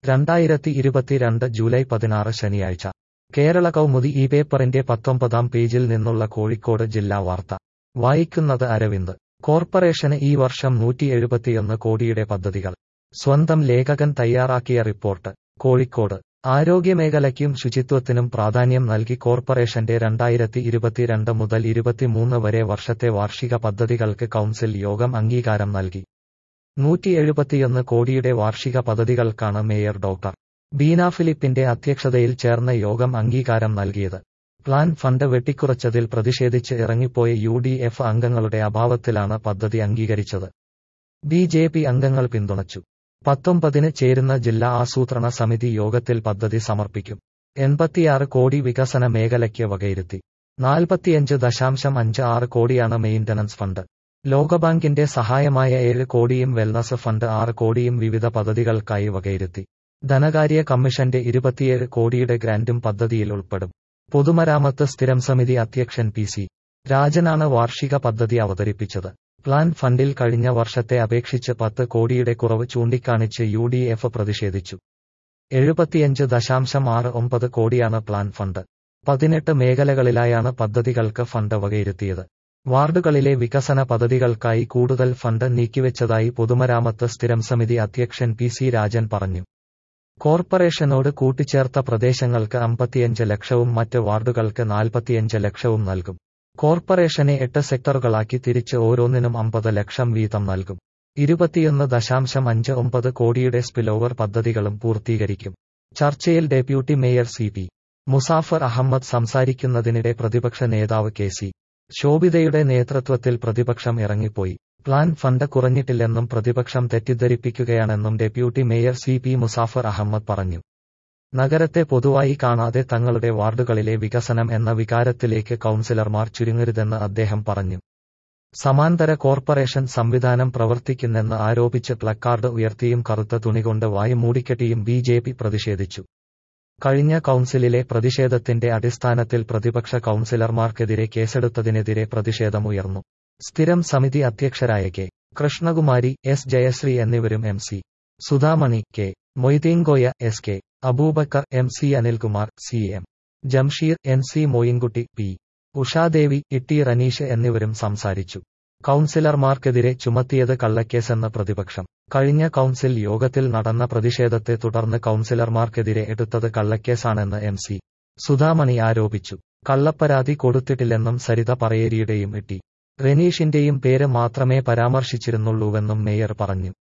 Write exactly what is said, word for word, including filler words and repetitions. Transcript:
രണ്ടായിരത്തി ഇരുപത്തിരണ്ട് ജൂലൈ പതിനാറ് ശനിയാഴ്ച കേരള കൗമുദി ഈ പേപ്പറിന്റെ പത്തൊമ്പതാം പേജിൽ നിന്നുള്ള കോഴിക്കോട് ജില്ലാ വാർത്ത വായിക്കുന്നത് അരവിന്ദ്. കോർപ്പറേഷന് ഈ വർഷം നൂറ്റി എഴുപത്തിയൊന്ന് കോടിയുടെ പദ്ധതികൾ. സ്വന്തം ലേഖകൻ തയ്യാറാക്കിയ റിപ്പോർട്ട്. കോഴിക്കോട് ആരോഗ്യമേഖലയ്ക്കും ശുചിത്വത്തിനും പ്രാധാന്യം നൽകി കോർപ്പറേഷന്റെ രണ്ടായിരത്തി ഇരുപത്തിരണ്ട് മുതൽ ഇരുപത്തിമൂന്ന് വരെ വർഷത്തെ വാർഷിക പദ്ധതികൾക്ക് കൗൺസിൽ യോഗം അംഗീകാരം നൽകി. നൂറ്റി എഴുപത്തിയൊന്ന് കോടിയുടെ വാർഷിക പദ്ധതികൾക്കാണ് മേയർ ഡോക്ടർ ബീന ഫിലിപ്പിന്റെ അധ്യക്ഷതയിൽ ചേർന്ന യോഗം അംഗീകാരം നൽകിയത്. പ്ലാൻ ഫണ്ട് വെട്ടിക്കുറച്ചതിൽ പ്രതിഷേധിച്ച് ഇറങ്ങിപ്പോയ യു ഡി എഫ് അംഗങ്ങളുടെ അഭാവത്തിലാണ് പദ്ധതി അംഗീകരിച്ചത്. ബി ജെ പി അംഗങ്ങൾ പിന്തുണച്ചു. പത്തൊമ്പതിന് ചേരുന്ന ജില്ലാ ആസൂത്രണ സമിതി യോഗത്തിൽ പദ്ധതി സമർപ്പിക്കും. എൺപത്തിയാറ് കോടി വികസന മേഖലയ്ക്ക് വകയിരുത്തി. നാൽപ്പത്തിയഞ്ച് ദശാംശം അഞ്ച് ആറ് കോടിയാണ് മെയിന്റനൻസ് ഫണ്ട്. ലോകബാങ്കിന്റെ സഹായമായ ഏഴ് കോടിയും വെൽനസ് ഫണ്ട് ആറ് കോടിയും വിവിധ പദ്ധതികൾക്കായി വകയിരുത്തി. ധനകാര്യ കമ്മീഷന്റെ ഇരുപത്തിയേഴ് കോടിയുടെ ഗ്രാന്റും പദ്ധതിയിൽ ഉൾപ്പെടും. പൊതുമരാമത്ത് സ്ഥിരം സമിതി അധ്യക്ഷൻ പി സി രാജനാണ് വാർഷിക പദ്ധതി അവതരിപ്പിച്ചത്. പ്ലാൻ ഫണ്ടിൽ കഴിഞ്ഞ വർഷത്തെ അപേക്ഷിച്ച് പത്ത് കോടിയുടെ കുറവ് ചൂണ്ടിക്കാണിച്ച് യു ഡി എഫ് പ്രതിഷേധിച്ചു. എഴുപത്തിയഞ്ച് ദശാംശം ആറ് ഒമ്പത് കോടിയാണ് പ്ലാൻ ഫണ്ട്. പതിനെട്ട് മേഖലകളിലായാണ് പദ്ധതികൾക്ക് ഫണ്ട് വകയിരുത്തിയത്. വാർഡുകളിലെ വികസന പദ്ധതികൾക്കായി കൂടുതൽ ഫണ്ട് നീക്കിവെച്ചതായി പൊതുമരാമത്ത് സ്ഥിരം സമിതി അധ്യക്ഷൻ പി സി രാജൻ പറഞ്ഞു. കോർപ്പറേഷനോട് കൂട്ടിച്ചേർത്ത പ്രദേശങ്ങൾക്ക് അമ്പത്തിയഞ്ച് ലക്ഷവും മറ്റ് വാർഡുകൾക്ക് നാൽപ്പത്തിയഞ്ച് ലക്ഷവും നൽകും. കോർപ്പറേഷനെ എട്ട് സെക്ടറുകളാക്കി തിരിച്ച് ഓരോന്നിനും അമ്പത് ലക്ഷം വീതം നൽകും. ഇരുപത്തിയൊന്ന് ദശാംശം അഞ്ച് ഒമ്പത് കോടിയുടെ സ്പിലോവർ പദ്ധതികളും പൂർത്തീകരിക്കും. ചർച്ചയിൽ deputy mayor C P Musafar Ahammed സംസാരിക്കുന്നതിനിടെ പ്രതിപക്ഷ നേതാവ് കെ സി ശോഭിതയുടെ നേതൃത്വത്തിൽ പ്രതിപക്ഷം ഇറങ്ങിപ്പോയി. പ്ലാൻ ഫണ്ട് കുറഞ്ഞിട്ടില്ലെന്നും പ്രതിപക്ഷം തെറ്റിദ്ധരിപ്പിക്കുകയാണെന്നും deputy mayor C P Musafar Ahammed പറഞ്ഞു. നഗരത്തെ പൊതുവായി കാണാതെ തങ്ങളുടെ വാർഡുകളിലെ വികസനം എന്ന വികാരത്തിലേക്ക് കൗൺസിലർമാർ ചുരുങ്ങരുതെന്ന് അദ്ദേഹം പറഞ്ഞു. സമാന്തര കോർപ്പറേഷൻ സംവിധാനം പ്രവർത്തിക്കുന്നെന്ന് ആരോപിച്ച് പ്ലക്കാർഡ് ഉയർത്തിയും കറുത്ത തുണികൊണ്ട് വായ് മൂടിക്കെട്ടിയും ബി ജെ പി പ്രതിഷേധിച്ചു. കഴിഞ്ഞ കൗൺസിലിലെ പ്രതിഷേധത്തിന്റെ അടിസ്ഥാനത്തിൽ പ്രതിപക്ഷ കൗൺസിലർമാർക്കെതിരെ കേസെടുത്തതിനെതിരെ പ്രതിഷേധമുയർന്നു. സ്ഥിരം സമിതി അധ്യക്ഷരായ കെ കൃഷ്ണകുമാരി, എസ് ജയശ്രീ എന്നിവരും M C Sudhamani, K Moideenkoya, S K Aboobacker, M C Anilkumar, C M Jamsheer, N C Moinkutty, P Ushadevi, Itty Ranish എന്നിവരും സംസാരിച്ചു. കൗൺസിലർമാർക്കെതിരെ ചുമത്തിയത് കള്ളക്കേസെന്ന് പ്രതിപക്ഷം. കഴിഞ്ഞ കൗൺസിൽ യോഗത്തിൽ നടന്ന പ്രതിഷേധത്തെ തുടർന്ന് കൗൺസിലർമാർക്കെതിരെ എടുത്തത് കള്ളക്കേസാണെന്ന് എം സി സുധാമണി ആരോപിച്ചു. കള്ളപ്പരാതി കൊടുത്തിട്ടില്ലെന്നും സരിത പറയേരിയുടെയും ഇട്ടി റനീഷിന്റെയും പേര് മാത്രമേ പരാമർശിച്ചിരുന്നുള്ളൂവെന്നും മേയർ പറഞ്ഞു.